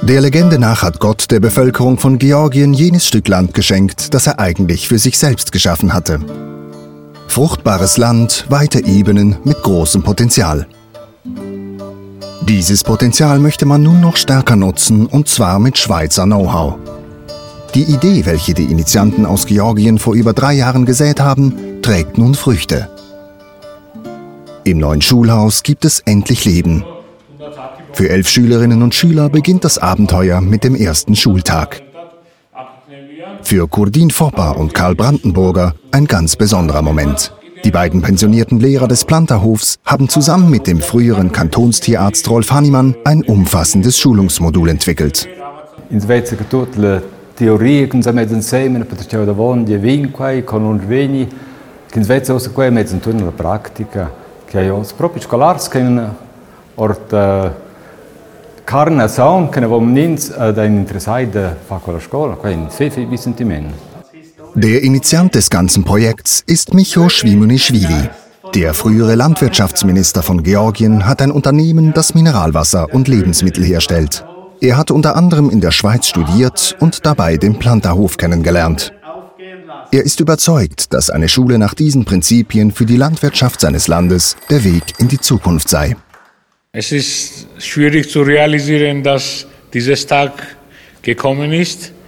Der Legende nach hat Gott der Bevölkerung von Georgien jenes Stück Land geschenkt, das er eigentlich für sich selbst geschaffen hatte. Fruchtbares Land, weite Ebenen mit großem Potenzial. Dieses Potenzial möchte man nun noch stärker nutzen, und zwar mit Schweizer Know-how. Die Idee, welche die Initianten aus Georgien vor über 3 Jahren gesät haben, trägt nun Früchte. Im neuen Schulhaus gibt es endlich Leben. Für 11 Schülerinnen und Schüler beginnt das Abenteuer mit dem ersten Schultag. Für Kurdin Foppa und Karl Brandenburger ein ganz besonderer Moment. Die beiden pensionierten Lehrer des Planterhofs haben zusammen mit dem früheren Kantonstierarzt Rolf Hannemann ein umfassendes Schulungsmodul entwickelt. Teoria che noi abbiamo insieme per cercare di avere vinque con un veni che invece aussi qua mezzo intorno alla pratica che io proprio scolars che ort carne sound che vom nins da interessante fa con la scuola qua in viel sentimento. Der Initiant des ganzen Projekts ist Micho Schwimunischwili. Der frühere Landwirtschaftsminister von Georgien hat ein Unternehmen, das Mineralwasser und Lebensmittel herstellt. Er hat unter anderem in der Schweiz studiert und dabei den Planterhof kennengelernt. Er ist überzeugt, dass eine Schule nach diesen Prinzipien für die Landwirtschaft seines Landes der Weg in die Zukunft sei. Es ist schwierig zu realisieren, dass dieser Tag gekommen ist.